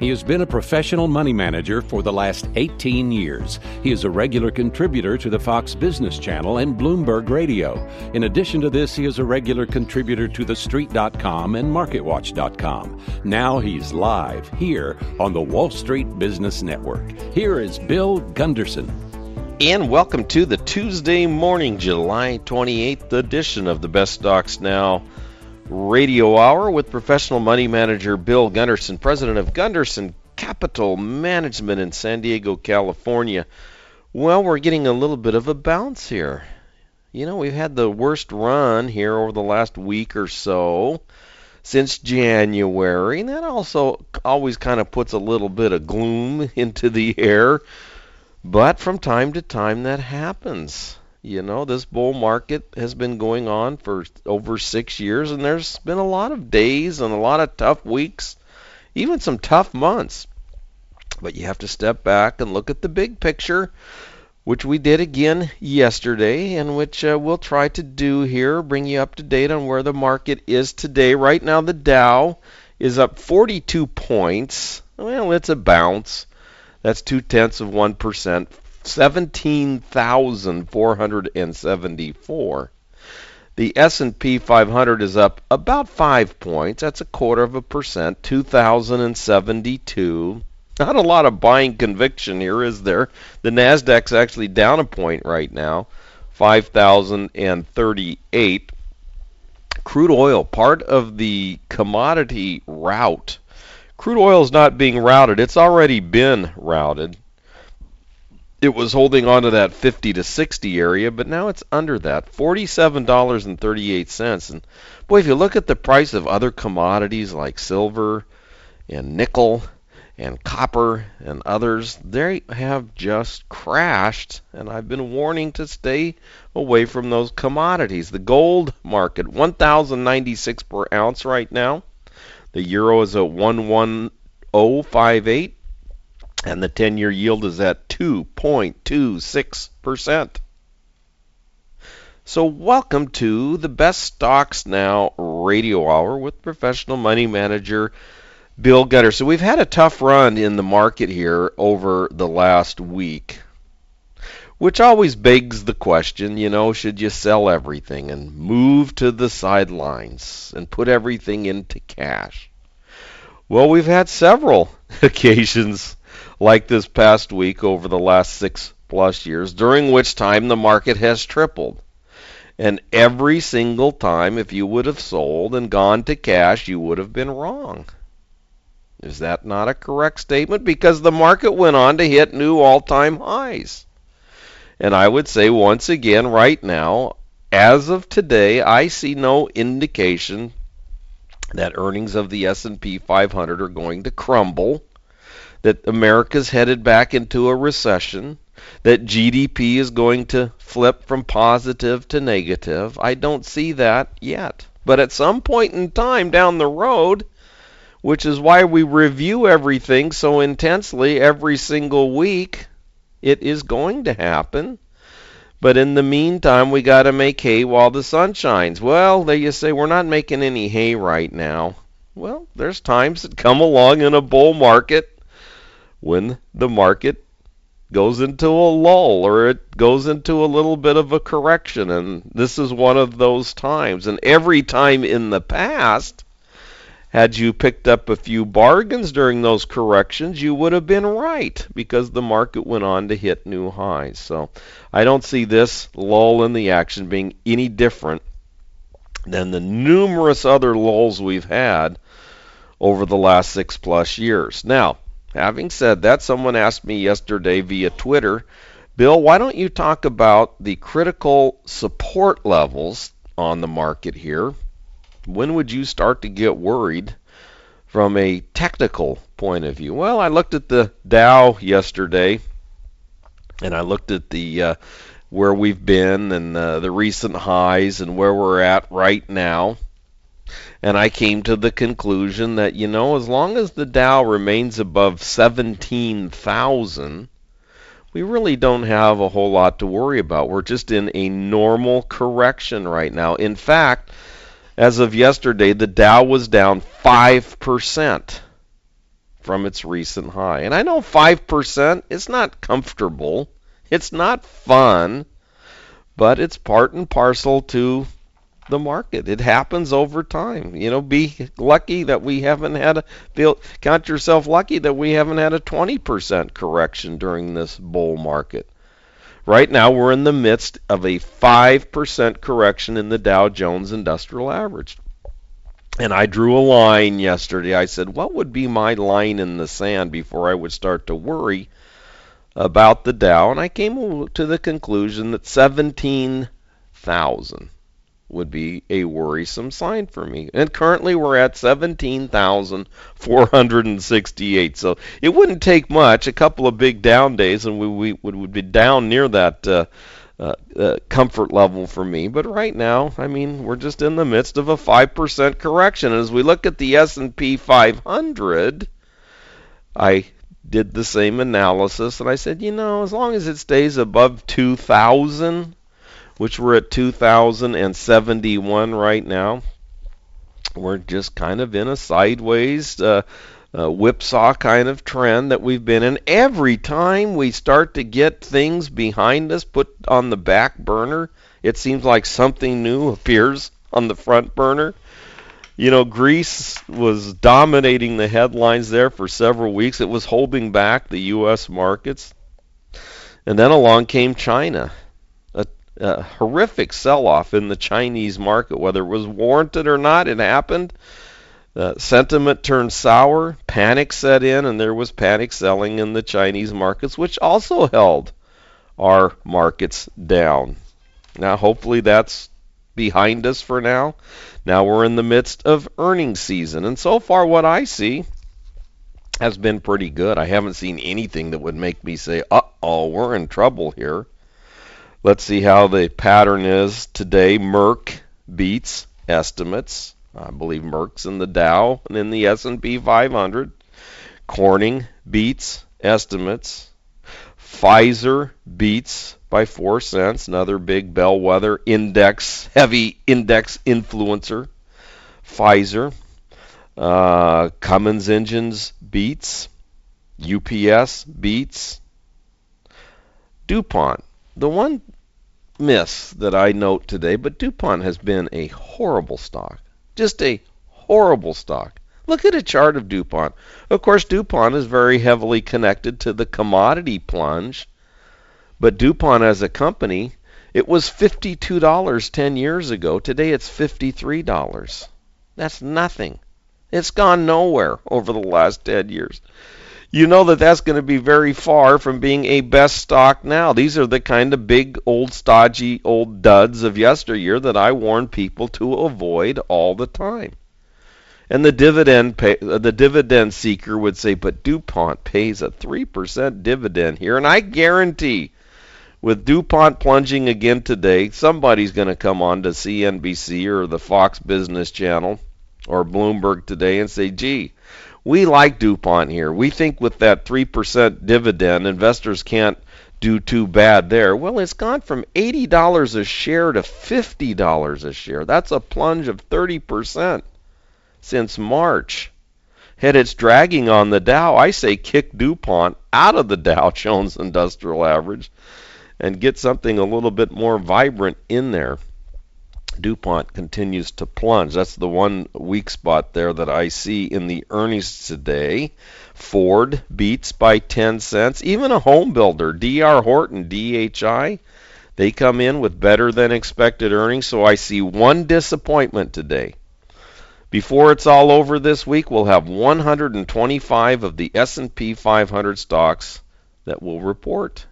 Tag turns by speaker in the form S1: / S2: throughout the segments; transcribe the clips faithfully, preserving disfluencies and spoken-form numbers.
S1: He has been a professional money manager for the last eighteen years. He is a regular contributor to the Fox Business Channel and Bloomberg Radio. In addition to this, he is a regular contributor to the street dot com and market watch dot com. Now he's live here on the Wall Street Business Network. Here is Bill Gunderson.
S2: And welcome to the Tuesday morning, July twenty-eighth edition of the Best Stocks Now Radio Hour with professional money manager Bill Gunderson, president of Gunderson Capital Management in San Diego, California. Well, we're getting a little bit of a bounce here. You know, we've had the worst run here over the last week or so since January, and that also always kind of puts a little bit of gloom into the air. But from time to time that happens. You know, this bull market has been going on for over six years, and there's been a lot of days and a lot of tough weeks, even some tough months. But you have to step back and look at the big picture, which we did again yesterday, and which uh, we'll try to do here, bring you up to date on where the market is today. Right now, the Dow is up forty-two points. Well, it's a bounce. That's two-tenths of one percent. seventeen thousand four hundred seventy-four. The S and P five hundred is up about five points. That's a quarter of a percent, two thousand seventy-two. Not a lot of buying conviction here, is there? The Nasdaq's actually down a point right now, five thousand thirty-eight. Crude oil, part of the commodity rout. Crude oil is not being routed. It's already been routed. It was holding on to that fifty to sixty area, but now it's under that, forty-seven dollars and thirty-eight cents. And boy, if you look at the price of other commodities like silver and nickel and copper and others, they have just crashed, and I've been warning to stay away from those commodities. The gold market, one thousand ninety-six per ounce right now. The euro is at one one zero five eight. And the ten-year yield is at two point two six percent. So welcome to the Best Stocks Now Radio Hour with professional money manager Bill Gunderson. So we've had a tough run in the market here over the last week, which always begs the question, you know, should you sell everything and move to the sidelines and put everything into cash? Well, we've had several occasions like this past week over the last six plus years, during which time the market has tripled. And every single time, if you would have sold and gone to cash, you would have been wrong. Is that not a correct statement? Because the market went on to hit new all-time highs. And I would say once again right now, as of today, I see no indication that earnings of the S and P five hundred are going to crumble, that America's headed back into a recession, that G D P is going to flip from positive to negative. I don't see that yet. But at some point in time down the road, which is why we review everything so intensely every single week, it is going to happen. But in the meantime, we got to make hay while the sun shines. Well, there you say, we're not making any hay right now. Well, there's times that come along in a bull market when the market goes into a lull or it goes into a little bit of a correction, and this is one of those times. And every time in the past, had you picked up a few bargains during those corrections, you would have been right because the market went on to hit new highs. So I don't see this lull in the action being any different than the numerous other lulls we've had over the last six plus years. Now, having said that, someone asked me yesterday via Twitter, Bill, why don't you talk about the critical support levels on the market here? When would you start to get worried from a technical point of view? Well, I looked at the Dow yesterday, and I looked at the uh, where we've been and uh, the recent highs and where we're at right now. And I came to the conclusion that, you know, as long as the Dow remains above seventeen thousand, we really don't have a whole lot to worry about. We're just in a normal correction right now. In fact, as of yesterday, the Dow was down five percent. from its recent high. And I know five percent is not comfortable. It's not fun, but it's part and parcel to the market. It happens over time. You know, be lucky that we haven't had a, feel, count yourself lucky that we haven't had a twenty percent correction during this bull market. Right now, we're in the midst of a five percent correction in the Dow Jones Industrial Average. And I drew a line yesterday. I said, what would be my line in the sand before I would start to worry about the Dow? And I came to the conclusion that seventeen thousand would be a worrisome sign for me. And currently we're at seventeen thousand four hundred sixty-eight. So it wouldn't take much, a couple of big down days, and we, we would, would be down near that uh, uh, uh, comfort level for me. But right now, I mean, we're just in the midst of a five percent correction. As we look at the S and P five hundred, I did the same analysis, and I said, you know, as long as it stays above two thousand, which we're at two thousand seventy-one right now, we're just kind of in a sideways uh, uh, whipsaw kind of trend that we've been in. Every time we start to get things behind us put on the back burner, it seems like something new appears on the front burner. You know, Greece was dominating the headlines there for several weeks. It was holding back the U S markets. And then along came China. A, a horrific sell-off in the Chinese market. Whether it was warranted or not, it happened. Uh, sentiment turned sour. Panic set in, and there was panic selling in the Chinese markets, which also held our markets down. Now, hopefully that's behind us for now. Now we're in the midst of earnings season, and so far what I see has been pretty good. I haven't seen anything that would make me say, uh-oh, we're in trouble here. Let's see how the pattern is today. Merck beats estimates. I believe Merck's in the Dow and in the S and P five hundred. Corning beats estimates. Pfizer beats by four cents, another big bellwether index, heavy index influencer. Pfizer. Uh, Cummins Engines beats. U P S beats. DuPont. The one miss that I note today, but DuPont has been a horrible stock. Just a horrible stock. Look at a chart of DuPont. Of course, DuPont is very heavily connected to the commodity plunge. But DuPont as a company, it was fifty-two dollars ten years ago. Today it's fifty-three dollars. That's nothing. It's gone nowhere over the last ten years. You know that that's going to be very far from being a best stock now. These are the kind of big, old, stodgy, old duds of yesteryear that I warn people to avoid all the time. And the dividend pay, the dividend seeker would say, but DuPont pays a three percent dividend here. And I guarantee, with DuPont plunging again today, somebody's going to come on to C N B C or the Fox Business Channel or Bloomberg today and say, gee, we like DuPont here. We think with that three percent dividend, investors can't do too bad there. Well, it's gone from eighty dollars a share to fifty dollars a share. That's a plunge of thirty percent since March. Had it's dragging on the Dow, I say kick DuPont out of the Dow Jones Industrial Average and get something a little bit more vibrant in there. DuPont continues to plunge. That's the one weak spot there that I see in the earnings today. Ford beats by ten cents. Even a home builder, D R Horton, D H I, they come in with better than expected earnings. So I see one disappointment today. Before it's all over this week, we'll have one hundred twenty-five of the S and P five hundred stocks that will report.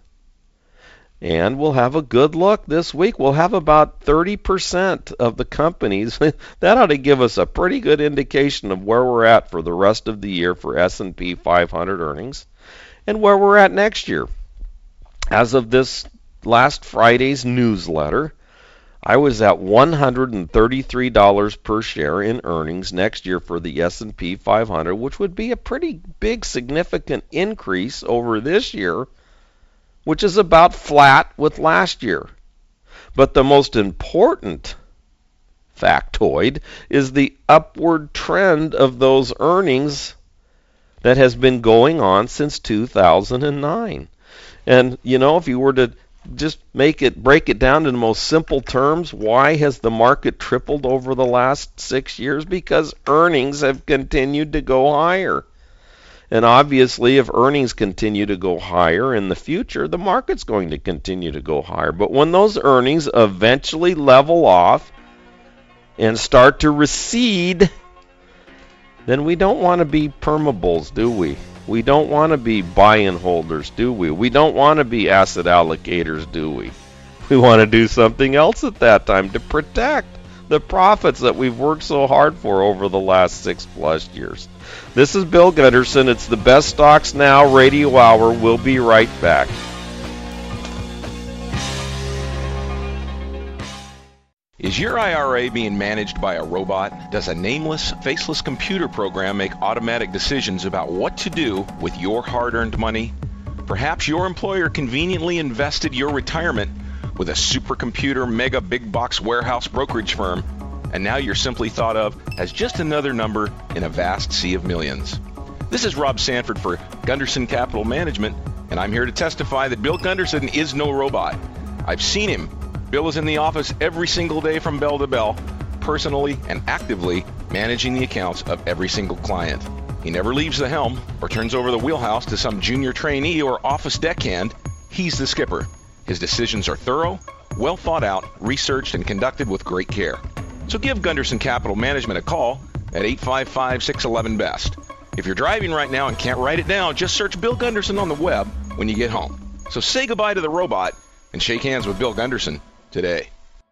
S2: And we'll have a good look this week. We'll have about thirty percent of the companies. That ought to give us a pretty good indication of where we're at for the rest of the year for S and P five hundred earnings and where we're at next year. As of this last Friday's newsletter, I was at one hundred thirty-three dollars per share in earnings next year for the S and P five hundred, which would be a pretty big, significant increase over this year, which is about flat with last year. But the most important factoid is the upward trend of those earnings that has been going on since two thousand nine. And, you know, if you were to just make it, break it down to the most simple terms, why has the market tripled over the last six years? Because earnings have continued to go higher. And obviously, if earnings continue to go higher in the future, the market's going to continue to go higher. But when those earnings eventually level off and start to recede, then we don't want to be permabulls, do we? We don't want to be buy-in holders, do we? We don't want to be asset allocators, do we? We want to do something else at that time to protect the profits that we've worked so hard for over the last six plus years. This is Bill Gunderson. It's the Best Stocks Now Radio Hour. We'll be right back.
S3: Is your I R A being managed by a robot? Does a nameless, faceless computer program make automatic decisions about what to do with your hard-earned money? Perhaps your employer conveniently invested your retirement with a supercomputer mega big box warehouse brokerage firm, and now you're simply thought of as just another number in a vast sea of millions. This is Rob Sanford for Gunderson Capital Management, and I'm here to testify that Bill Gunderson is no robot. I've seen him. Bill is in the office every single day from bell to bell, personally and actively managing the accounts of every single client. He never leaves the helm or turns over the wheelhouse to some junior trainee or office deckhand. He's the skipper. His decisions are thorough, well thought out, researched, and conducted with great care. So give Gunderson Capital Management a call at eight five five, six one one, B E S T. If you're driving right now and can't write it down, just search Bill Gunderson on the web when you get home. So say goodbye to the robot and shake hands with Bill Gunderson today.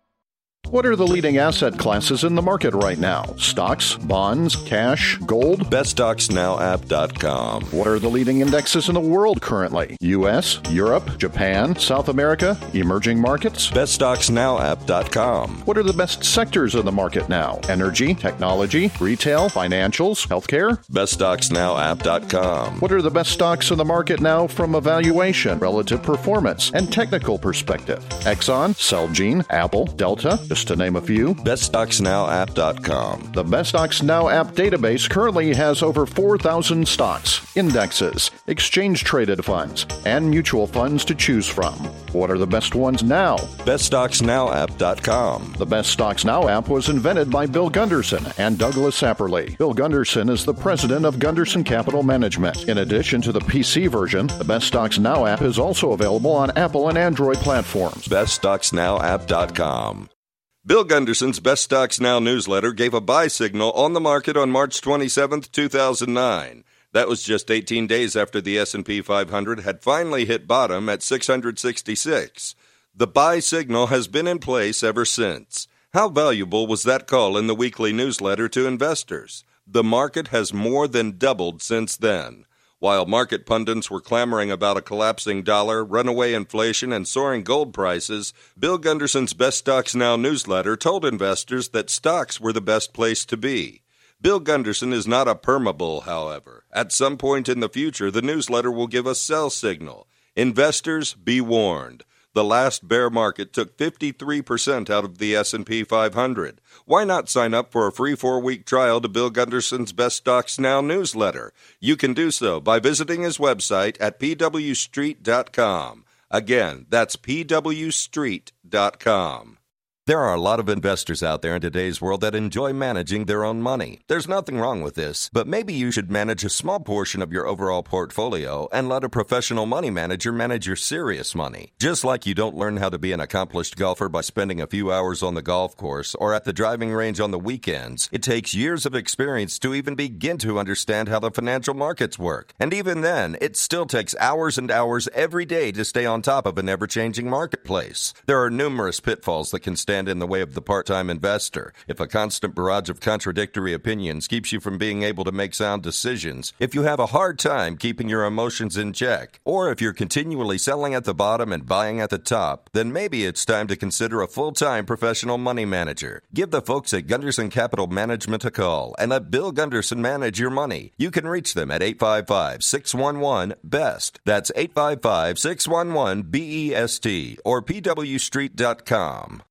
S4: What are the leading asset classes in the market right now? Stocks, bonds, cash, gold?
S5: best stocks now app dot com.
S4: What are the leading indexes in the world currently? U S, Europe, Japan, South America, emerging markets?
S5: best stocks now app dot com.
S4: What are the best sectors in the market now? Energy, technology, retail, financials, healthcare?
S5: best stocks now app dot com.
S4: What are the best stocks in the market now from a valuation, relative performance, and technical perspective? Exxon, Celgene, Apple, Delta, just to name a few.
S5: best stocks now app dot com.
S4: The Best Stocks Now app database currently has over four thousand stocks, indexes, exchange-traded funds, and mutual funds to choose from. What are the best ones now?
S5: best stocks now app dot com.
S4: The Best Stocks Now app was invented by Bill Gunderson and Douglas Sapperly. Bill Gunderson is the president of Gunderson Capital Management. In addition to the P C version, the Best Stocks Now app is also available on Apple and Android platforms.
S5: best stocks now app dot com. Bill Gunderson's Best Stocks Now newsletter gave a buy signal on the market on March twenty-seventh, two thousand nine. That was just eighteen days after the S and P five hundred had finally hit bottom at six hundred sixty-six. The buy signal has been in place ever since. How valuable was that call in the weekly newsletter to investors? The market has more than doubled since then. While market pundits were clamoring about a collapsing dollar, runaway inflation, and soaring gold prices, Bill Gunderson's Best Stocks Now newsletter told investors that stocks were the best place to be. Bill Gunderson is not a permabull, however. At some point in the future, the newsletter will give a sell signal. Investors, be warned. The last bear market took fifty-three percent out of the S and P five hundred. Why not sign up for a free four-week trial to Bill Gunderson's Best Stocks Now newsletter? You can do so by visiting his website at p w street dot com. Again, that's p w street dot com. There are a lot of investors out there in today's world that enjoy managing their own money. There's nothing wrong with this, but maybe you should manage a small portion of your overall portfolio and let a professional money manager manage your serious money. Just like you don't learn how to be an accomplished golfer by spending a few hours on the golf course or at the driving range on the weekends, it takes years of experience to even begin to understand how the financial markets work. And even then, it still takes hours and hours every day to stay on top of an ever-changing marketplace. There are numerous pitfalls that can stand in the way of the part-time investor. If a constant barrage of contradictory opinions keeps you from being able to make sound decisions, if you have a hard time keeping your emotions in check, or if you're continually selling at the bottom and buying at the top, then maybe it's time to consider a full-time professional money manager. Give the folks at Gunderson Capital Management a call and let Bill Gunderson manage your money. You can reach them at eight five five, six one one, B E S T. That's eight five five, six one one, B E S T or p w street dot com.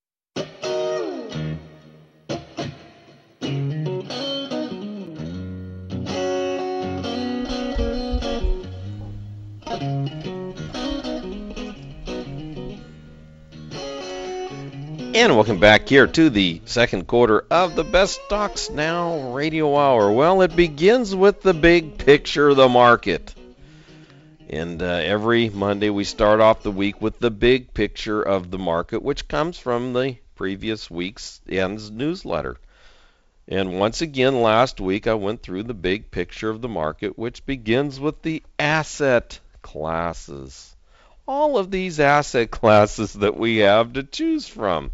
S2: And welcome back here to the second quarter of the Best Stocks Now Radio Hour. Well, it begins with the big picture of the market. And uh, every Monday we start off the week with the big picture of the market, which comes from the previous week's end's newsletter. And once again, last week I went through the big picture of the market, which begins with the asset classes. All of these asset classes that we have to choose from.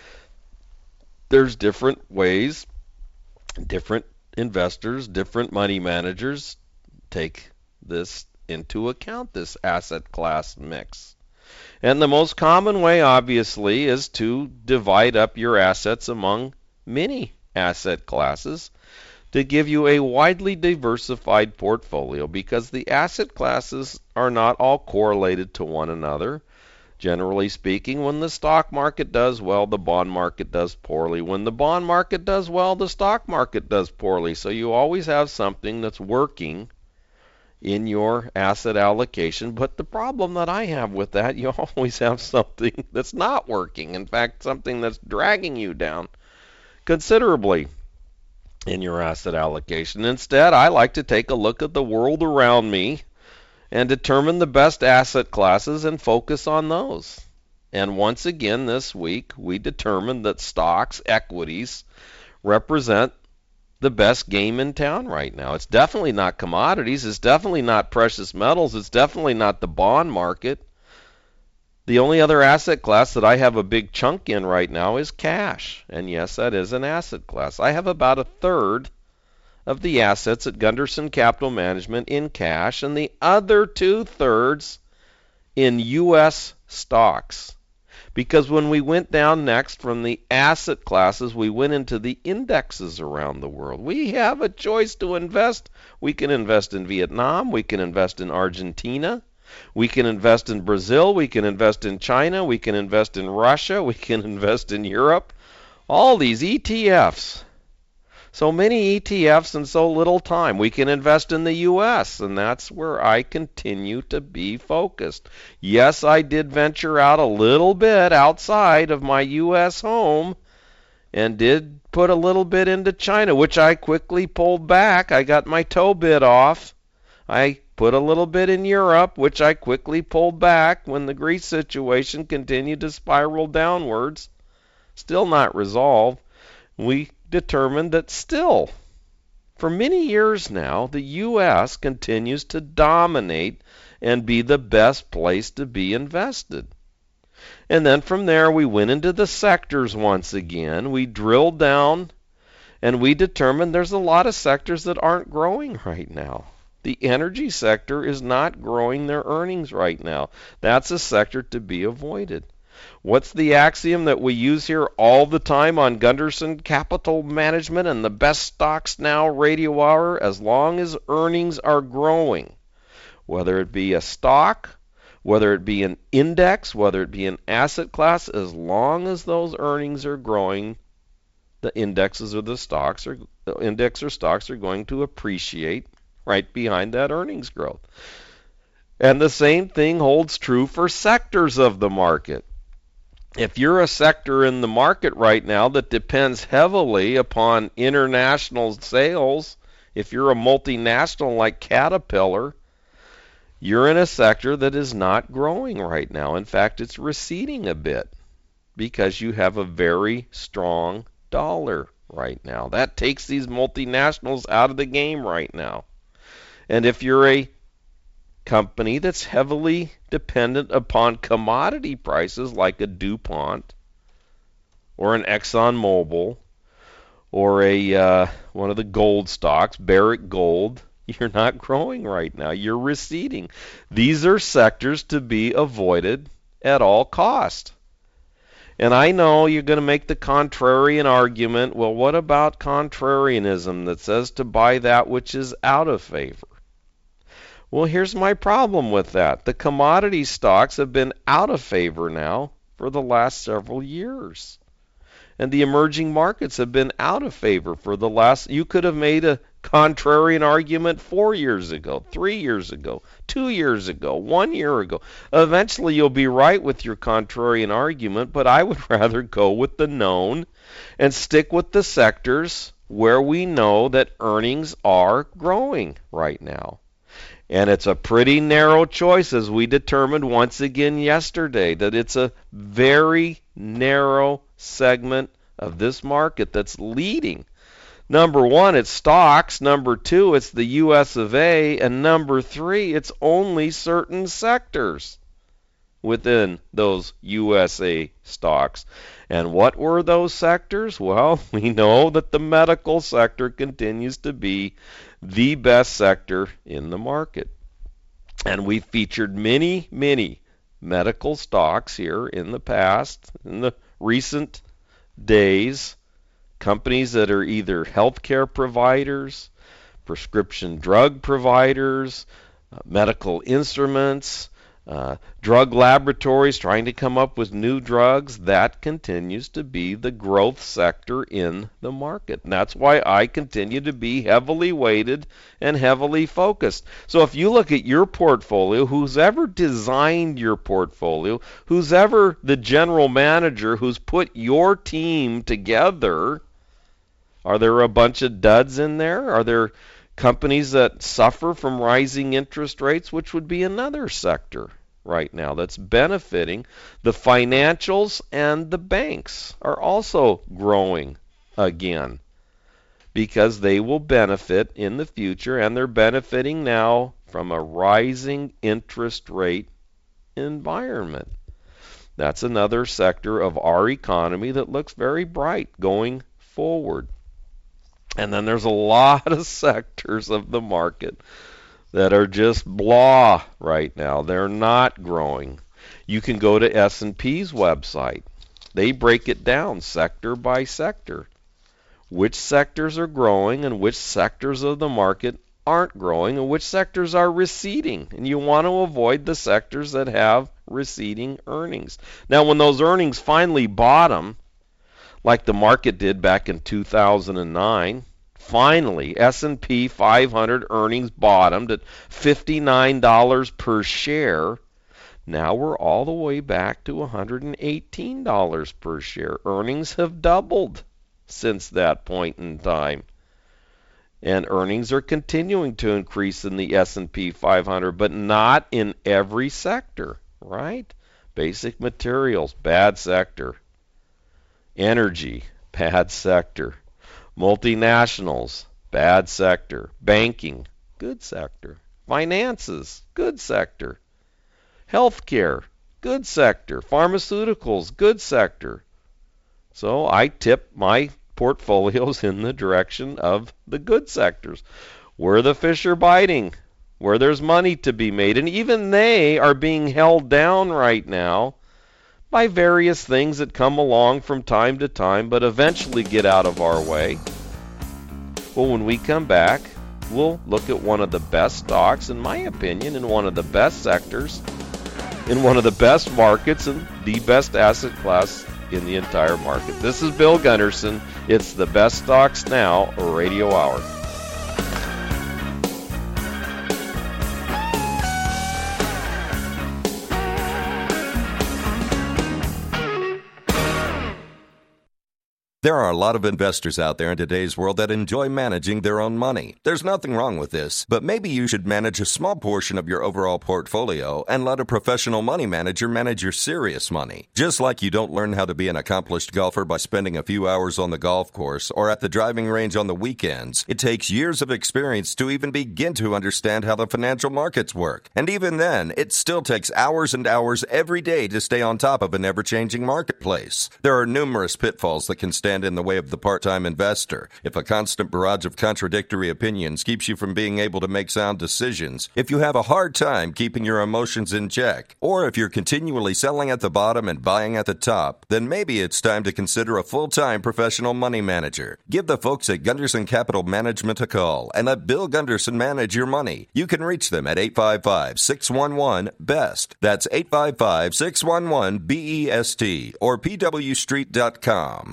S2: There's different ways, different investors, different money managers take this into account, this asset class mix. And the most common way, obviously, is to divide up your assets among many asset classes to give you a widely diversified portfolio, because the asset classes are not all correlated to one another. Generally speaking, when the stock market does well, the bond market does poorly. When the bond market does well, the stock market does poorly. So you always have something that's working in your asset allocation. But the problem that I have with that, you always have something that's not working. In fact, something that's dragging you down considerably in your asset allocation. Instead, I like to take a look at the world around me and determine the best asset classes and focus on those. And once again this week, we determined that stocks, equities, represent the best game in town right now. It's definitely not commodities. It's definitely not precious metals. It's definitely not the bond market. The only other asset class that I have a big chunk in right now is cash. And yes, that is an asset class. I have about a third of the assets at Gunderson Capital Management in cash, and the other two-thirds in U S stocks. Because when we went down next from the asset classes, we went into the indexes around the world. We have a choice to invest. We can invest in Vietnam. We can invest in Argentina. We can invest in Brazil. We can invest in China. We can invest in Russia. We can invest in Europe. All these E T Fs. So many E T Fs and so little time. We can invest in the U S, and that's where I continue to be focused. Yes, I did venture out a little bit outside of my U S home and did put a little bit into China, which I quickly pulled back. I got my toe bit off. I put a little bit in Europe, which I quickly pulled back when the Greece situation continued to spiral downwards. Still not resolved. We determined that still, for many years now, the U S continues to dominate and be the best place to be invested. And then from there, we went into the sectors once again. We drilled down, and we determined there's a lot of sectors that aren't growing right now. The energy sector is not growing their earnings right now. That's a sector to be avoided. What's the axiom that we use here all the time on Gunderson Capital Management and the Best Stocks Now Radio Hour? As long as earnings are growing, whether it be a stock, whether it be an index, whether it be an asset class, as long as those earnings are growing, the indexes or the stocks or the index or stocks are going to appreciate right behind that earnings growth. And the same thing holds true for sectors of the market. If you're a sector in the market right now that depends heavily upon international sales, if you're a multinational like Caterpillar, you're in a sector that is not growing right now. In fact, it's receding a bit because you have a very strong dollar right now. That takes these multinationals out of the game right now. And if you're a company that's heavily dependent upon commodity prices like a DuPont or an ExxonMobil or a uh, one of the gold stocks, Barrick Gold, you're not growing right now. You're receding. These are sectors to be avoided at all cost. And I know you're going to make the contrarian argument. Well, what about contrarianism that says to buy that which is out of favor? Well, here's my problem with that. The commodity stocks have been out of favor now for the last several years. And the emerging markets have been out of favor for the last... You could have made a contrarian argument four years ago, three years ago, two years ago, one year ago. Eventually you'll be right with your contrarian argument, but I would rather go with the known and stick with the sectors where we know that earnings are growing right now. And it's a pretty narrow choice, as we determined once again yesterday, that it's a very narrow segment of this market that's leading. Number one, it's stocks. Number two, it's the U S of A. And number three, it's only certain sectors within those U S A stocks. And what were those sectors? Well, we know that the medical sector continues to be the best sector in the market. And we featured many, many medical stocks here in the past, in the recent days, companies that are either healthcare providers, prescription drug providers, uh, medical instruments, uh, drug laboratories trying to come up with new drugs. That continues to be the growth sector in the market. And that's why I continue to be heavily weighted and heavily focused. So if you look at your portfolio, who's ever designed your portfolio, who's ever the general manager who's put your team together, are there a bunch of duds in there? Are there companies that suffer from rising interest rates, which would be another sector right now that's benefiting? The financials and the banks are also growing again because they will benefit in the future, and they're benefiting now from a rising interest rate environment. That's another sector of our economy that looks very bright going forward. And then there's a lot of sectors of the market that are just blah right now. They're not growing. You can go to S and P's website. They break it down sector by sector. Which sectors are growing and which sectors of the market aren't growing and which sectors are receding. And you want to avoid the sectors that have receding earnings. Now, when those earnings finally bottom, like the market did back in two thousand nine, finally S and P five hundred earnings bottomed at fifty-nine dollars per share. Now we're all the way back to one hundred eighteen dollars per share. Earnings have doubled since that point in time. And earnings are continuing to increase in the S and P five hundred, but not in every sector, right? Basic materials, bad sector. Energy, bad sector. Multinationals, bad sector. Banking, good sector. Finances, good sector. Healthcare, good sector. Pharmaceuticals, good sector. So I tip my portfolios in the direction of the good sectors, where the fish are biting, where there's money to be made. And even they are being held down right now by various things that come along from time to time, but eventually get out of our way. Well, when we come back, we'll look at one of the best stocks, in my opinion, in one of the best sectors, in one of the best markets, and the best asset class in the entire market. This is Bill Gunderson. It's the Best Stocks Now Radio Hour.
S5: There are a lot of investors out there in today's world that enjoy managing their own money. There's nothing wrong with this, but maybe you should manage a small portion of your overall portfolio and let a professional money manager manage your serious money. Just like you don't learn how to be an accomplished golfer by spending a few hours on the golf course or at the driving range on the weekends, it takes years of experience to even begin to understand how the financial markets work. And even then, it still takes hours and hours every day to stay on top of an ever-changing marketplace. There are numerous pitfalls that can stand in the way of the part-time investor. If a constant barrage of contradictory opinions keeps you from being able to make sound decisions, if you have a hard time keeping your emotions in check, or if you're continually selling at the bottom and buying at the top, then maybe it's time to consider a full-time professional money manager. Give the folks at Gunderson Capital Management a call and let Bill Gunderson manage your money. You can reach them at eight five five, six one one, B E S T. That's eight five five, six one one, B E S T or P W street dot com.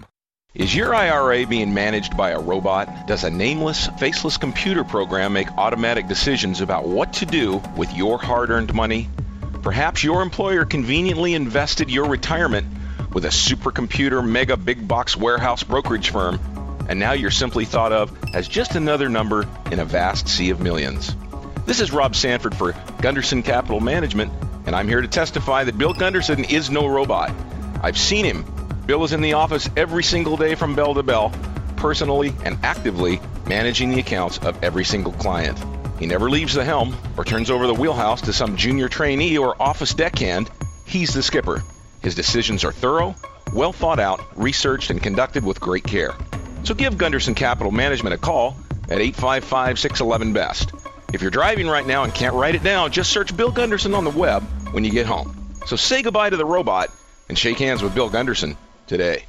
S3: Is your I R A being managed by a robot? Does a nameless, faceless computer program make automatic decisions about what to do with your hard-earned money? Perhaps your employer conveniently invested your retirement with a supercomputer mega big box warehouse brokerage firm, and now you're simply thought of as just another number in a vast sea of millions. This is Rob Sanford for Gunderson Capital Management, and I'm here to testify that Bill Gunderson is no robot. I've seen him. Bill is in the office every single day from bell to bell, personally and actively managing the accounts of every single client. He never leaves the helm or turns over the wheelhouse to some junior trainee or office deckhand. He's the skipper. His decisions are thorough, well thought out, researched, and conducted with great care. So give Gunderson Capital Management a call at eight five five, six one one, B E S T. If you're driving right now and can't write it down, just search Bill Gunderson on the web when you get home. So say goodbye to the robot and shake hands with Bill Gunderson today.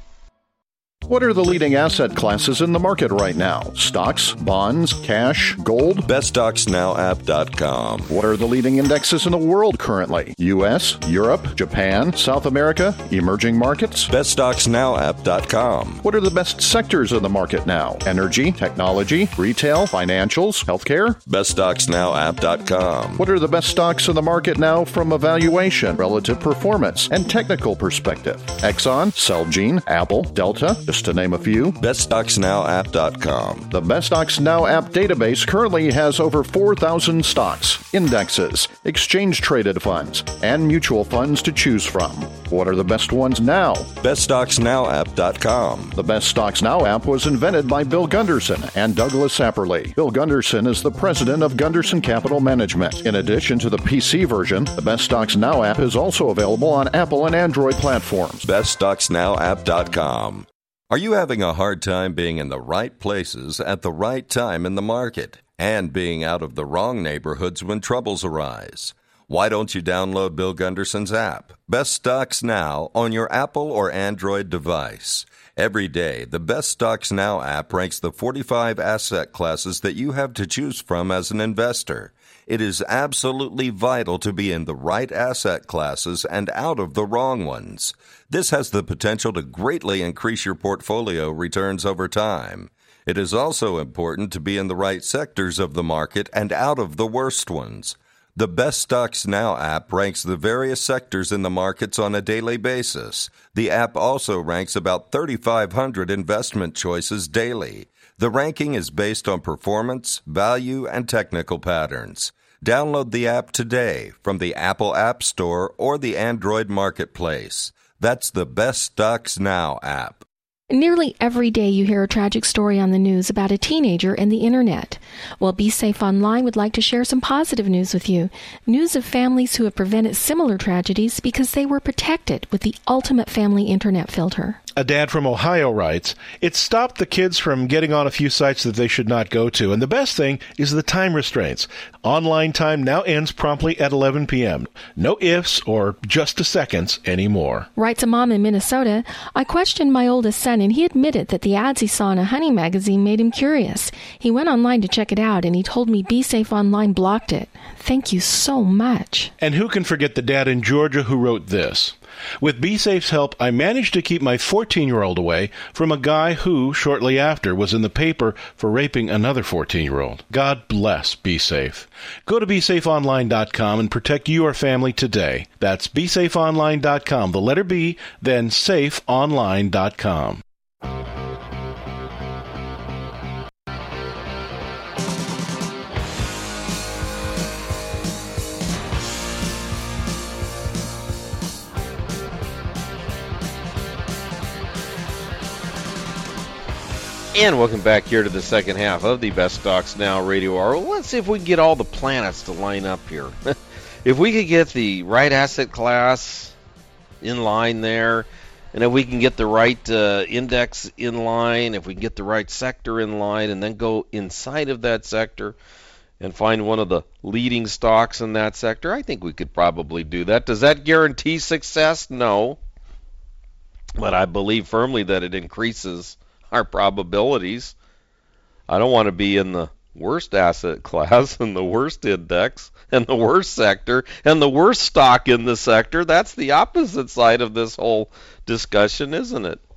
S4: What are the leading asset classes in the market right now? Stocks, bonds, cash, gold?
S5: best stocks now app dot com.
S4: What are the leading indexes in the world currently? U S, Europe, Japan, South America, emerging markets?
S5: best stocks now app dot com.
S4: What are the best sectors of the market now? Energy, technology, retail, financials, healthcare?
S5: best stocks now app dot com.
S4: What are the best stocks in the market now from a valuation, relative performance, and technical perspective? Exxon, Celgene, Apple, Delta, just to name a few.
S5: best stocks now app dot com.
S4: The Best Stocks Now app database currently has over four thousand stocks, indexes, exchange-traded funds, and mutual funds to choose from. What are the best ones now?
S5: best stocks now app dot com.
S4: The Best Stocks Now app was invented by Bill Gunderson and Douglas Sapperly. Bill Gunderson is the president of Gunderson Capital Management. In addition to the P C version, the Best Stocks Now app is also available on Apple and Android platforms.
S5: best stocks now app dot com. Are you having a hard time being in the right places at the right time in the market and being out of the wrong neighborhoods when troubles arise? Why don't you download Bill Gunderson's app, Best Stocks Now, on your Apple or Android device? Every day, the Best Stocks Now app ranks the forty-five asset classes that you have to choose from as an investor. It is absolutely vital to be in the right asset classes and out of the wrong ones. This has the potential to greatly increase your portfolio returns over time. It is also important to be in the right sectors of the market and out of the worst ones. The Best Stocks Now app ranks the various sectors in the markets on a daily basis. The app also ranks about thirty-five hundred investment choices daily. The ranking is based on performance, value, and technical patterns. Download the app today from the Apple App Store or the Android Marketplace. That's the Best Stocks Now app.
S6: Nearly every day you hear a tragic story on the news about a teenager and the internet. Well, Be Safe Online would like to share some positive news with you. News of families who have prevented similar tragedies because they were protected with the ultimate family internet filter.
S7: A dad from Ohio writes, "It stopped the kids from getting on a few sites that they should not go to, and the best thing is the time restraints. Online time now ends promptly at eleven p.m. No ifs or just a seconds anymore."
S6: Writes a mom in Minnesota, "I questioned my oldest son, and he admitted that the ads he saw in a hunting magazine made him curious. He went online to check it out, and he told me Be Safe Online blocked it. Thank you so much."
S7: And who can forget the dad in Georgia who wrote this? "With BeSafe's help, I managed to keep my fourteen-year-old away from a guy who, shortly after, was in the paper for raping another fourteen-year-old. God bless BeSafe. Go to be safe online dot com and protect your family today. That's be safe online dot com, the letter B, then safe online dot com.
S2: And welcome back here to the second half of the Best Stocks Now Radio Hour. Well, let's see if we can get all the planets to line up here. If we could get the right asset class in line there, and if we can get the right uh, index in line, if we can get the right sector in line, and then go inside of that sector and find one of the leading stocks in that sector, I think we could probably do that. Does that guarantee success? No. But I believe firmly that it increases our probabilities. I don't want to be in the worst asset class and the worst index and the worst sector and the worst stock in the sector. That's the opposite side of this whole discussion, isn't it?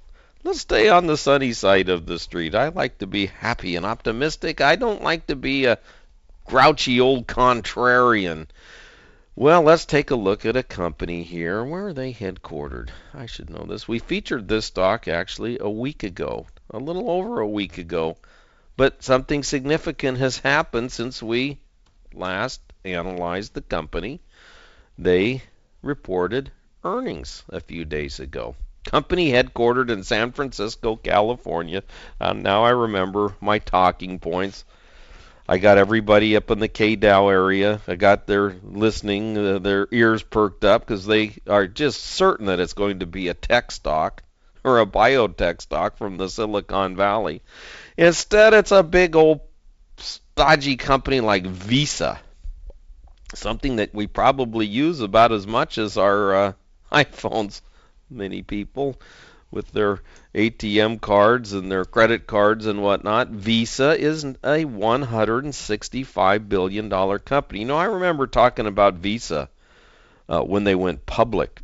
S2: Let's stay on the sunny side of the street. I like to be happy and optimistic. I don't like to be a grouchy old contrarian. Well, let's take a look at a company here. Where are they headquartered? I should know this. We featured this stock actually a week ago, a little over a week ago. But something significant has happened since we last analyzed the company. They reported earnings a few days ago. Company headquartered in San Francisco, California. Uh, now I remember my talking points. I got everybody up in the K Dow area. I got their listening, uh, their ears perked up because they are just certain that it's going to be a tech stock or a biotech stock from the Silicon Valley. Instead, it's a big old stodgy company like Visa, something that we probably use about as much as our uh, iPhones. Many people with their A T M cards and their credit cards and whatnot. Visa is a one hundred sixty-five billion dollars company. You know, I remember talking about Visa uh, when they went public.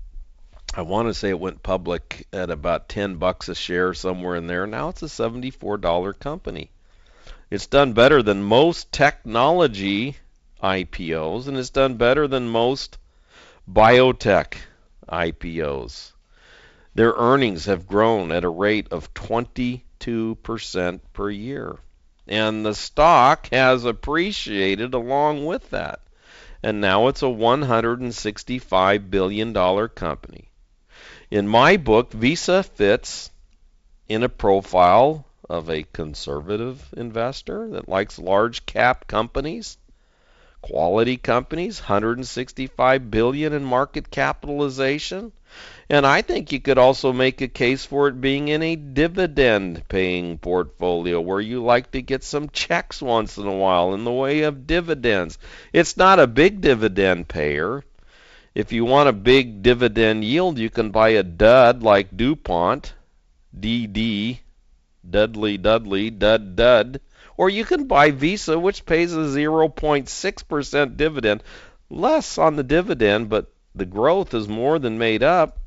S2: I want to say it went public at about ten bucks a share, somewhere in there. Now it's a seventy-four dollars company. It's done better than most technology I P Os, and it's done better than most biotech I P Os. Their earnings have grown at a rate of twenty-two percent per year. And the stock has appreciated along with that. And now it's a one hundred sixty-five billion dollars company. In my book, Visa fits in a profile of a conservative investor that likes large cap companies, quality companies, one hundred sixty-five billion dollars in market capitalization. And I think you could also make a case for it being in a dividend-paying portfolio where you like to get some checks once in a while in the way of dividends. It's not a big dividend payer. If you want a big dividend yield, you can buy a dud like DuPont, D D, Dudley Dudley, Dud Dud. Or you can buy Visa, which pays a zero point six percent dividend. Less on the dividend, but the growth is more than made up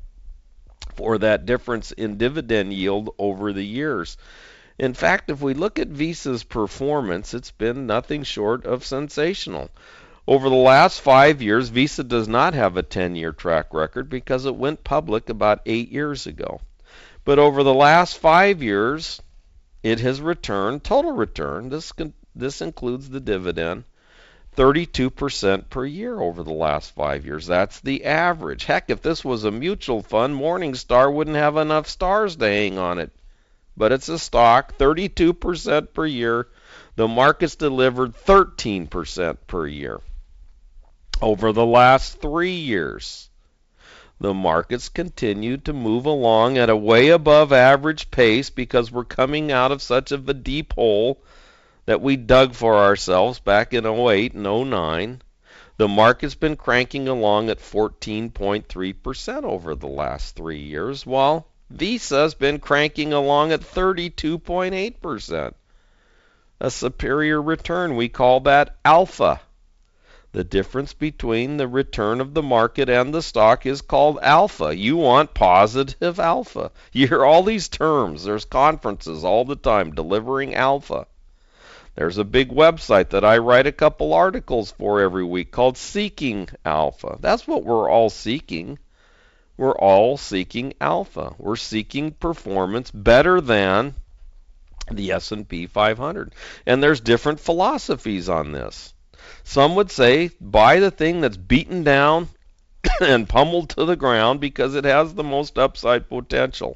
S2: for that difference in dividend yield over the years. In fact, if we look at Visa's performance, it's been nothing short of sensational. Over the last five years, Visa does not have a ten-year track record because it went public about eight years ago. But over the last five years, it has returned, total return, this, this includes the dividend, thirty-two percent per year over the last five years. That's the average. Heck, if this was a mutual fund, Morningstar wouldn't have enough stars to hang on it. But it's a stock, thirty-two percent per year. The market's delivered thirteen percent per year. Over the last three years, the market's continued to move along at a way above average pace because we're coming out of such of a deep hole that we dug for ourselves back in oh eight and oh nine. The market's been cranking along at fourteen point three percent over the last three years, while Visa's been cranking along at thirty-two point eight percent. A superior return. We call that alpha. The difference between the return of the market and the stock is called alpha. You want positive alpha. You hear all these terms. There's conferences all the time delivering alpha. There's a big website that I write a couple articles for every week called Seeking Alpha. That's what we're all seeking. We're all seeking alpha. We're seeking performance better than the S and P five hundred. And there's different philosophies on this. Some would say buy the thing that's beaten down and pummeled to the ground because it has the most upside potential.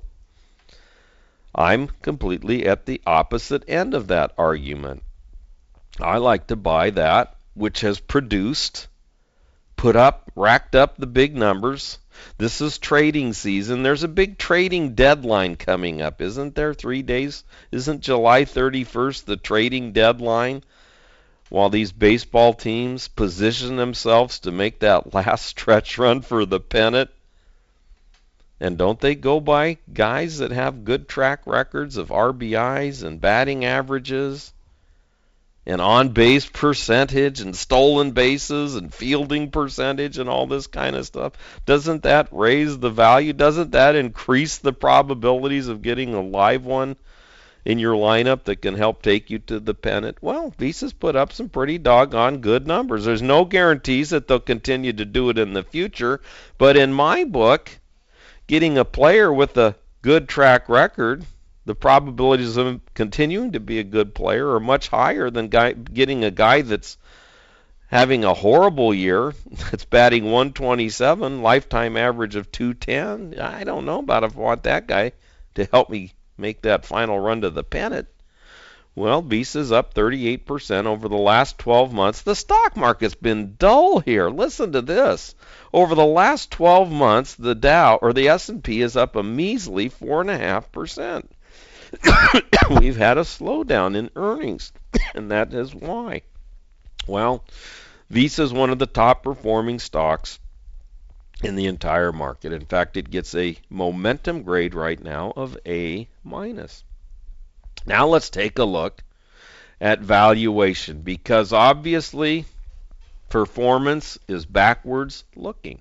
S2: I'm completely at the opposite end of that argument. I like to buy that which has produced, put up, racked up the big numbers. This is trading season. There's a big trading deadline coming up, isn't there? Three days? Isn't July thirty-first the trading deadline? While these baseball teams position themselves to make that last stretch run for the pennant. And don't they go by guys that have good track records of R B Is and batting averages? and on-base percentage and stolen bases and fielding percentage and all this kind of stuff. Doesn't that raise the value? Doesn't that increase the probabilities of getting a live one in your lineup that can help take you to the pennant? Well, Visa's put up some pretty doggone good numbers. There's no guarantees that they'll continue to do it in the future, but in my book, getting a player with a good track record, the probabilities of him continuing to be a good player are much higher than guy, getting a guy that's having a horrible year, that's batting one twenty-seven, lifetime average of two ten. I don't know about if I want that guy to help me make that final run to the pennant. Well, Visa's up thirty-eight percent over the last twelve months. The stock market's been dull here. Listen to this. Over the last twelve months, the Dow, or the S and P, is up a measly four point five percent. We've had a slowdown in earnings, and that is why. Well, Visa is one of the top performing stocks in the entire market. In fact, it gets a momentum grade right now of A minus. Now let's take a look at valuation, because obviously performance is backwards looking.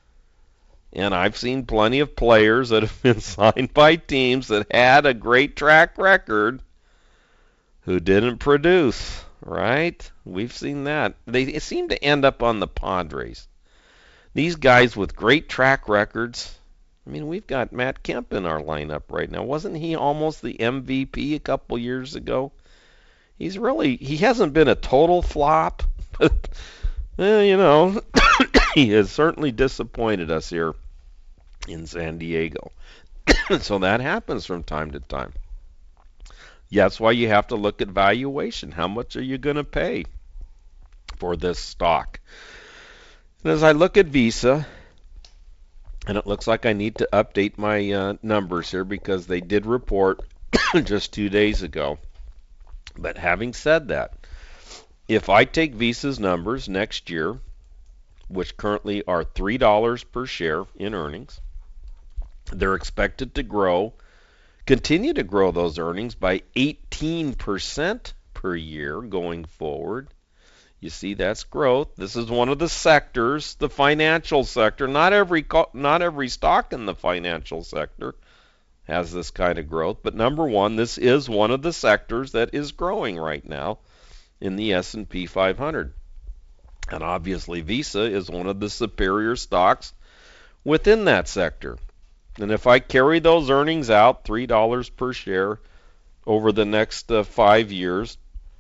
S2: And I've seen plenty of players that have been signed by teams that had a great track record who didn't produce, right? We've seen that. They seem to end up on the Padres. These guys with great track records. I mean, we've got Matt Kemp in our lineup right now. Wasn't he almost the M V P a couple years ago? He's really, he hasn't been a total flop, but, eh, you know, he has certainly disappointed us here in San Diego. So that happens from time to time. Yeah, that's why you have to look at valuation. How much are you going to pay for this stock? And as I look at Visa, and it looks like I need to update my uh, numbers here because they did report just two days ago. But having said that, if I take Visa's numbers next year, which currently are three dollars per share in earnings, they're expected to grow, continue to grow those earnings by eighteen percent per year going forward. You see, that's growth. This is one of the sectors, the financial sector. Not every not every stock in the financial sector has this kind of growth, but number one, this is one of the sectors that is growing right now in the S and P five hundred. And obviously Visa is one of the superior stocks within that sector. And if I carry those earnings out, three dollars per share over the next uh, five years,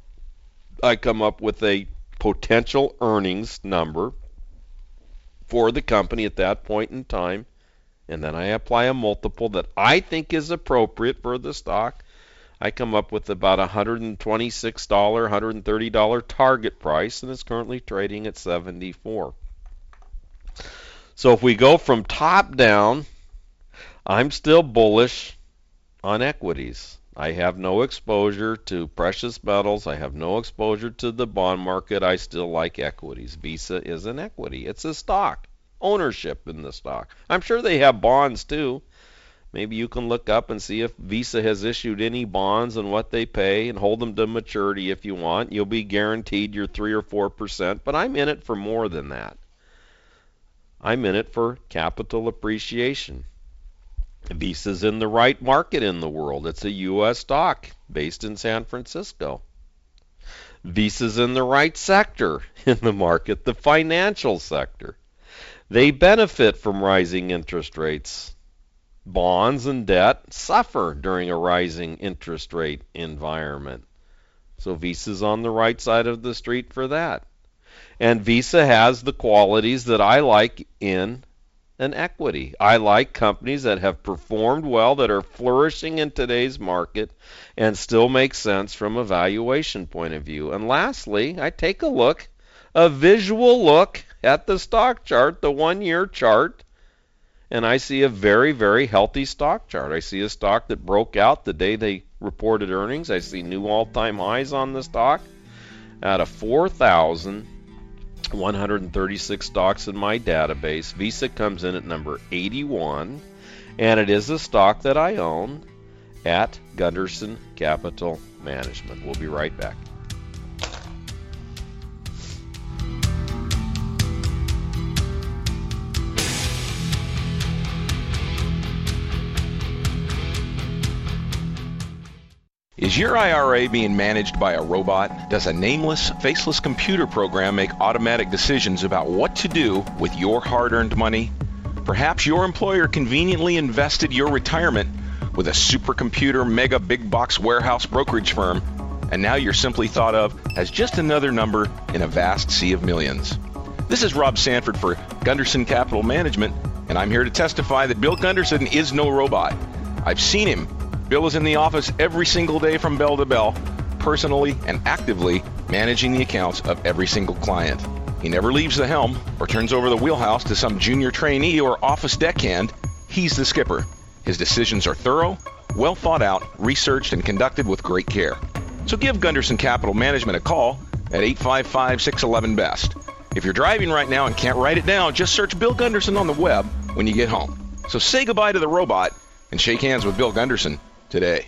S2: I come up with a potential earnings number for the company at that point in time. And then I apply a multiple that I think is appropriate for the stock. I come up with about one hundred twenty-six dollars, one hundred thirty dollars target price, and it's currently trading at seventy-four. So if we go from top down, I'm still bullish on equities. I have no exposure to precious metals. I have no exposure to the bond market. I still like equities. Visa is an equity. It's a stock. Ownership in the stock. I'm sure they have bonds too. Maybe you can look up and see if Visa has issued any bonds and what they pay and hold them to maturity if you want. You'll be guaranteed your three or four percent, but I'm in it for more than that. I'm in it for capital appreciation. Visa's in the right market in the world. It's a U S stock based in San Francisco. Visa's in the right sector in the market, the financial sector. They benefit from rising interest rates. Bonds and debt suffer during a rising interest rate environment. So Visa's on the right side of the street for that. And Visa has the qualities that I like in an equity. I like companies that have performed well, that are flourishing in today's market, and still make sense from a valuation point of view. And lastly, I take a look, a visual look at the stock chart, the one-year chart, and I see a very, very healthy stock chart. I see a stock that broke out the day they reported earnings. I see new all-time highs on the stock out of four thousand one hundred thirty-six stocks in my database. Visa comes in at number eighty-one, and it is a stock that I own at Gunderson Capital Management. We'll be right back.
S3: Is your I R A being managed by a robot? Does a nameless, faceless computer program make automatic decisions about what to do with your hard-earned money? Perhaps your employer conveniently invested your retirement with a supercomputer mega big box warehouse brokerage firm, and now you're simply thought of as just another number in a vast sea of millions. This is Rob Sanford for Gunderson Capital Management, and I'm here to testify that Bill Gunderson is no robot. I've seen him. Bill is in the office every single day from bell to bell, personally and actively managing the accounts of every single client. He never leaves the helm or turns over the wheelhouse to some junior trainee or office deckhand. He's the skipper. His decisions are thorough, well thought out, researched, and conducted with great care. So give Gunderson Capital Management a call at eight five five, six one one, B E S T. If you're driving right now and can't write it down, just search Bill Gunderson on the web when you get home. So say goodbye to the robot and shake hands with Bill Gunderson today.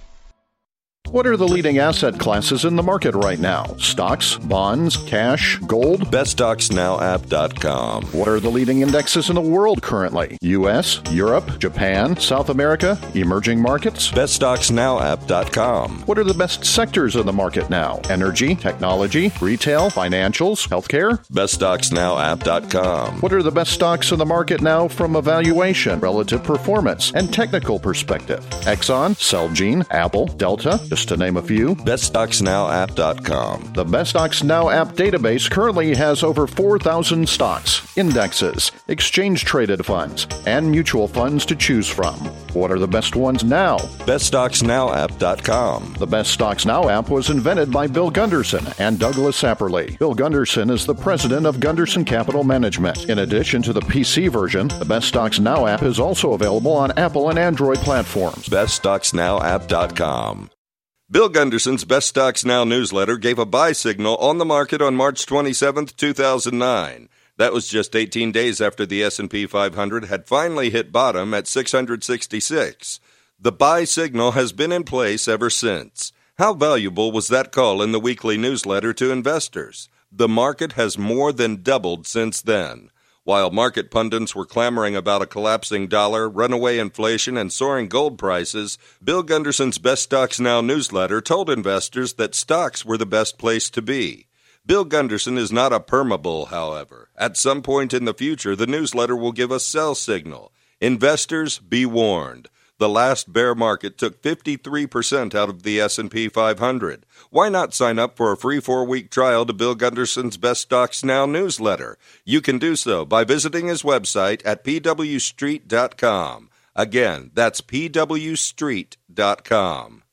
S4: What are the leading asset classes in the market right now? Stocks, bonds, cash, gold?
S5: best stocks now app dot com.
S4: What are the leading indexes in the world currently? U S, Europe, Japan, South America, emerging markets?
S5: best stocks now app dot com.
S4: What are the best sectors in the market now? Energy, technology, retail, financials, healthcare?
S5: best stocks now app dot com.
S4: What are the best stocks in the market now from a valuation, relative performance, and technical perspective? Exxon, Celgene, Apple, Delta, just to name a few.
S5: best stocks now app dot com.
S4: The Best Stocks Now app database currently has over four thousand stocks, indexes, exchange-traded funds, and mutual funds to choose from. What are the best ones now?
S5: best stocks now app dot com.
S4: The Best Stocks Now app was invented by Bill Gunderson and Douglas Sapperly. Bill Gunderson is the president of Gunderson Capital Management. In addition to the P C version, the Best Stocks Now app is also available on Apple and Android platforms.
S5: best stocks now app dot com. Bill Gunderson's Best Stocks Now newsletter gave a buy signal on the market on March twenty-seventh, two thousand nine. That was just eighteen days after the S and P five hundred had finally hit bottom at six hundred sixty-six. The buy signal has been in place ever since. How valuable was that call in the weekly newsletter to investors? The market has more than doubled since then. While market pundits were clamoring about a collapsing dollar, runaway inflation, and soaring gold prices, Bill Gunderson's Best Stocks Now newsletter told investors that stocks were the best place to be. Bill Gunderson is not a permabull, however. At some point in the future, the newsletter will give a sell signal. Investors, be warned. The last bear market took fifty-three percent out of the S and P five hundred. Why not sign up for a free four-week trial to Bill Gunderson's Best Stocks Now newsletter? You can do so by visiting his website at p w street dot com. Again, that's p w street dot com.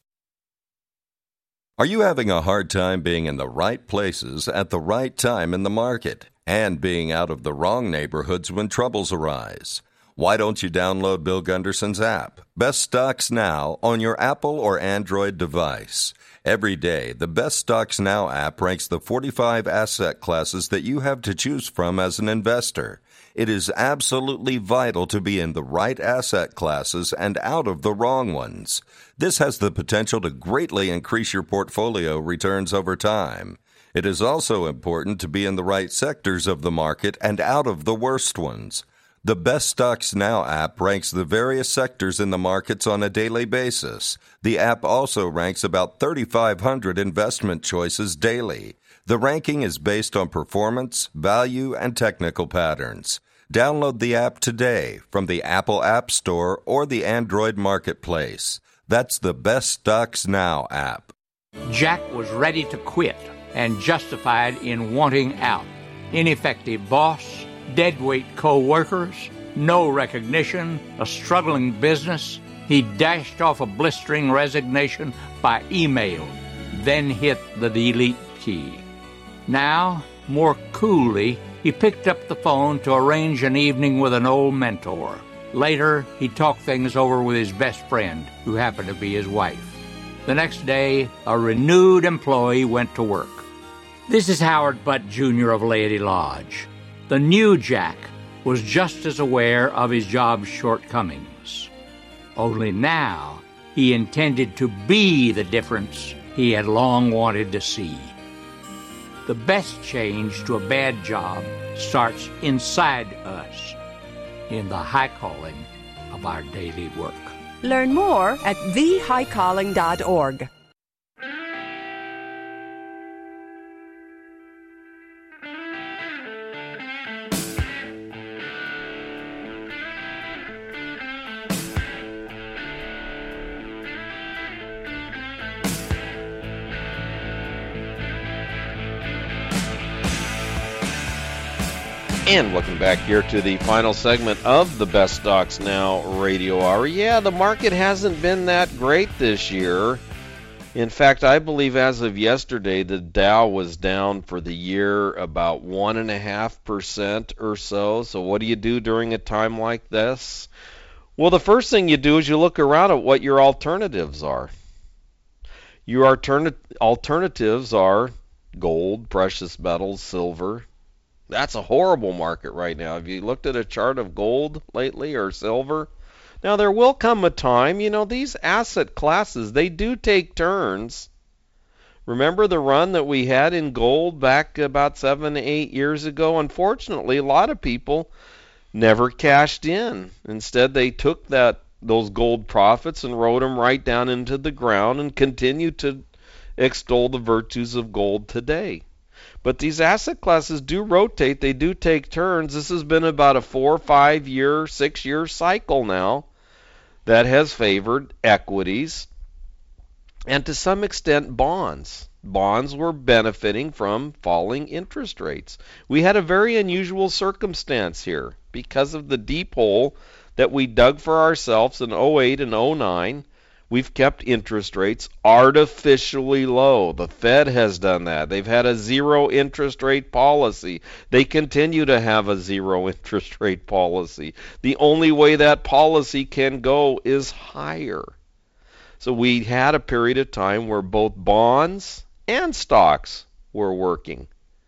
S5: Are you having a hard time being in the right places at the right time in the market and being out of the wrong neighborhoods when troubles arise? Why don't you download Bill Gunderson's app, Best Stocks Now, on your Apple or Android device? Every day, the Best Stocks Now app ranks the forty-five asset classes that you have to choose from as an investor. It is absolutely vital to be in the right asset classes and out of the wrong ones. This has the potential to greatly increase your portfolio returns over time. It is also important to be in the right sectors of the market and out of the worst ones. The Best Stocks Now app ranks the various sectors in the markets on a daily basis. The app also ranks about thirty-five hundred investment choices daily. The ranking is based on performance, value, and technical patterns. Download the app today from the Apple App Store or the Android Marketplace. That's the Best Stocks Now app.
S8: Jack was ready to quit and justified in wanting out. Ineffective boss, deadweight co-workers, no recognition, a struggling business. He dashed off a blistering resignation by email, then hit the delete key. Now, more coolly, he picked up the phone to arrange an evening with an old mentor. Later, he talked things over with his best friend, who happened to be his wife. The next day, a renewed employee went to work. This is Howard Butt, Junior of Laity Lodge. The new Jack was just as aware of his job's shortcomings. Only now he intended to be the difference he had long wanted to see. The best change to a bad job starts inside us, in the high calling of our daily work.
S9: Learn more at the high calling dot org.
S2: And welcome back here to the final segment of the Best Stocks Now Radio Hour. Yeah, the market hasn't been that great this year. In fact, I believe as of yesterday, the Dow was down for the year about one and a half percent or so. So what do you do during a time like this? Well, the first thing you do is you look around at what your alternatives are. Your alterna- alternatives are gold, precious metals, silver. That's a horrible market right now. Have you looked at a chart of gold lately or silver? Now, there will come a time, you know, these asset classes, they do take turns. Remember the run that we had in gold back about seven, eight years ago? Unfortunately, a lot of people never cashed in. Instead, they took that those gold profits and rode them right down into the ground and continue to extol the virtues of gold today. But these asset classes do rotate. They do take turns. This has been about a four, five year, six year cycle now that has favored equities and to some extent bonds. Bonds were benefiting from falling interest rates. We had a very unusual circumstance here because of the deep hole that we dug for ourselves in oh eight and oh nine. We've kept interest rates artificially low. The Fed has done that. They've had a zero interest rate policy. They continue to have a zero interest rate policy. The only way that policy can go is higher. So we had a period of time where both bonds and stocks were working.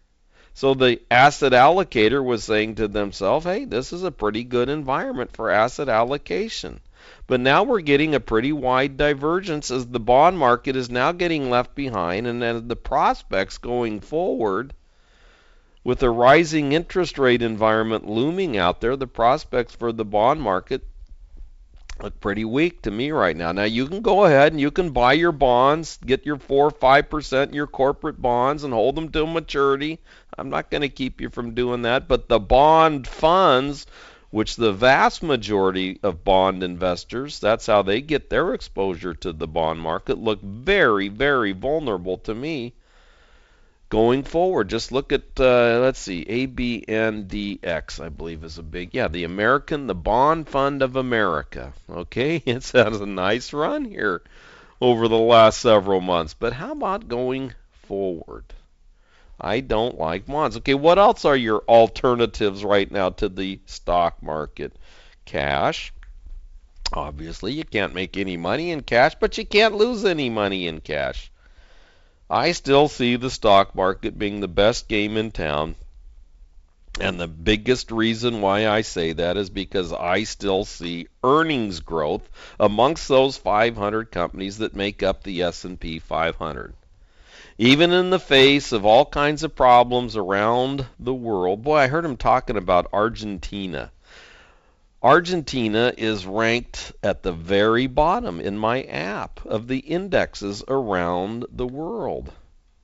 S2: So the asset allocator was saying to themselves, hey, this is a pretty good environment for asset allocation. But now we're getting a pretty wide divergence as the bond market is now getting left behind, and then the prospects going forward with a rising interest rate environment looming out there, the prospects for the bond market look pretty weak to me right now. Now you can go ahead and you can buy your bonds, get your four or five percent in your corporate bonds and hold them till maturity. I'm not going to keep you from doing that, but the bond funds, which the vast majority of bond investors, that's how they get their exposure to the bond market, look very, very vulnerable to me going forward. Just look at, uh, let's see, A B N D X, I believe is a big, yeah, the American, the Bond Fund of America. Okay, it's had a nice run here over the last several months. But how about going forward? I don't like bonds. Okay, what else are your alternatives right now to the stock market? Cash. Obviously, you can't make any money in cash, but you can't lose any money in cash. I still see the stock market being the best game in town. And the biggest reason why I say that is because I still see earnings growth amongst those five hundred companies that make up the S and P five hundred. Even in the face of all kinds of problems around the world. Boy, I heard him talking about Argentina. Argentina is ranked at the very bottom in my app of the indexes around the world.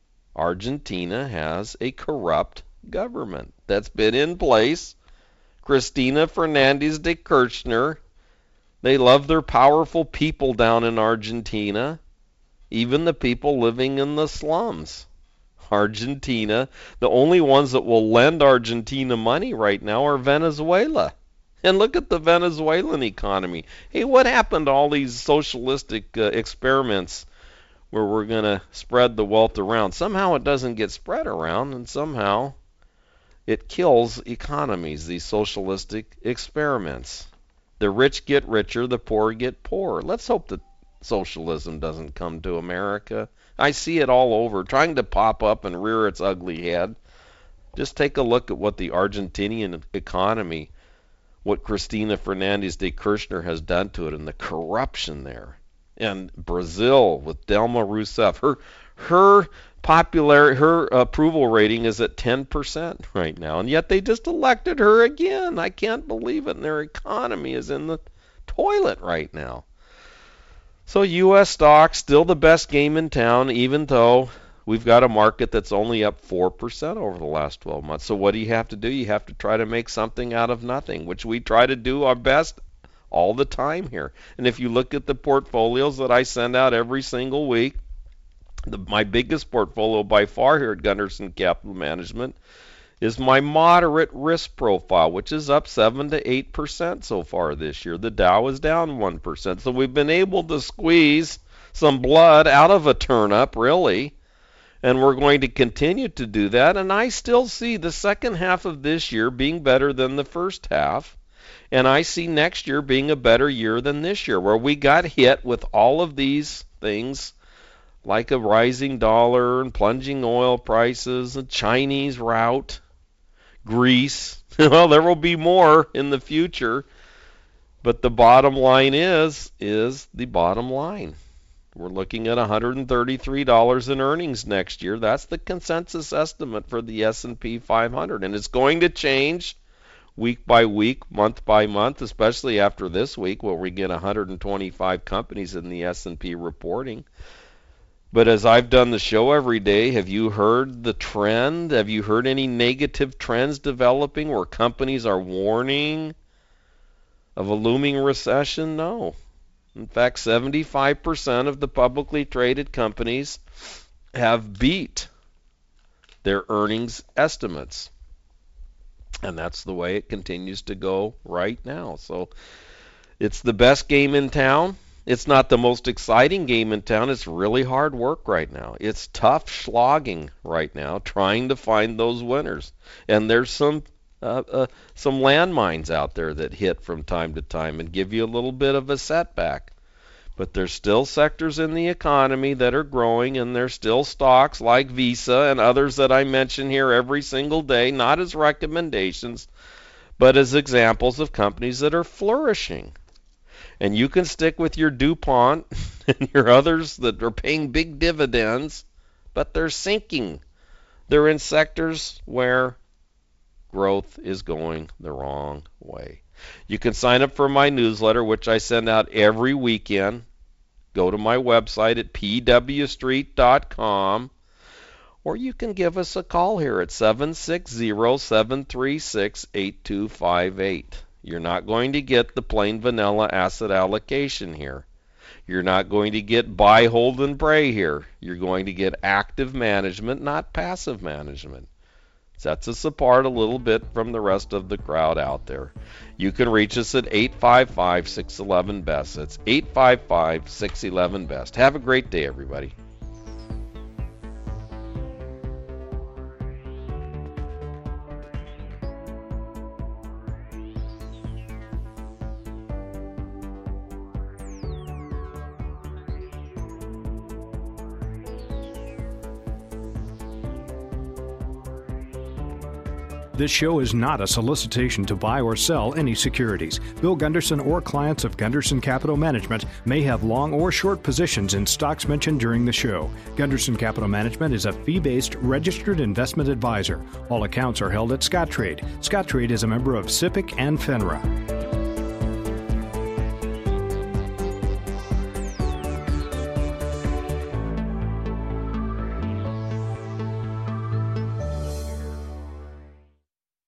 S2: Argentina has a corrupt government that's been in place. Cristina Fernandez de Kirchner. They love their powerful people down in Argentina. Even the people living in the slums. Argentina, the only ones that will lend Argentina money right now are Venezuela. And look at the Venezuelan economy. Hey, what happened to all these socialistic uh, experiments where we're going to spread the wealth around? Somehow it doesn't get spread around, and somehow it kills economies, these socialistic experiments. The rich get richer, the poor get poorer. Let's hope that socialism doesn't come to America. I see it all over, trying to pop up and rear its ugly head. Just take a look at what the Argentinian economy, what Cristina Fernandez de Kirchner has done to it, and the corruption there. And Brazil with Dilma Rousseff, her her popular her approval rating is at ten percent right now, and yet they just elected her again. I can't believe it. And their economy is in the toilet right now. So U S stocks, still the best game in town, even though we've got a market that's only up four percent over the last twelve months. So what do you have to do? You have to try to make something out of nothing, which we try to do our best all the time here. And if you look at the portfolios that I send out every single week, the, my biggest portfolio by far here at Gunderson Capital Management is my moderate risk profile, which is up seven to eight percent so far this year. The Dow is down one percent. So we've been able to squeeze some blood out of a turnip, really. And we're going to continue to do that. And I still see the second half of this year being better than the first half. And I see next year being a better year than this year, where we got hit with all of these things like a rising dollar and plunging oil prices, a Chinese rout, Greece. Well, there will be more in the future. But the bottom line is, is the bottom line. We're looking at one hundred thirty-three dollars in earnings next year. That's the consensus estimate for the S and P five hundred. And it's going to change week by week, month by month, especially after this week where we get one hundred twenty-five companies in the S and P reporting. But as I've done the show every day, have you heard the trend? Have you heard any negative trends developing where companies are warning of a looming recession? No. In fact, seventy-five percent of the publicly traded companies have beat their earnings estimates. And that's the way it continues to go right now. So it's the best game in town. It's not the most exciting game in town. It's really hard work right now. It's tough slogging right now, trying to find those winners. And there's some uh, uh, some landmines out there that hit from time to time and give you a little bit of a setback. But there's still sectors in the economy that are growing, and there's still stocks like Visa and others that I mention here every single day, not as recommendations, but as examples of companies that are flourishing. And you can stick with your DuPont and your others that are paying big dividends, but they're sinking. They're in sectors where growth is going the wrong way. You can sign up for my newsletter, which I send out every weekend. Go to my website at p w street dot com, or you can give us a call here at seven six zero, seven three six, eight two five eight. You're not going to get the plain vanilla asset allocation here. You're not going to get buy, hold, and pray here. You're going to get active management, not passive management. Sets us apart a little bit from the rest of the crowd out there. You can reach us at eight five five, six one one, B E S T. It's eight five five, six one one, B E S T. Have a great day, everybody.
S9: This show is not a solicitation to buy or sell any securities. Bill Gunderson or clients of Gunderson Capital Management may have long or short positions in stocks mentioned during the show. Gunderson Capital Management is a fee-based registered investment advisor. All accounts are held at Scottrade. Scottrade is a member of SIPC and FINRA.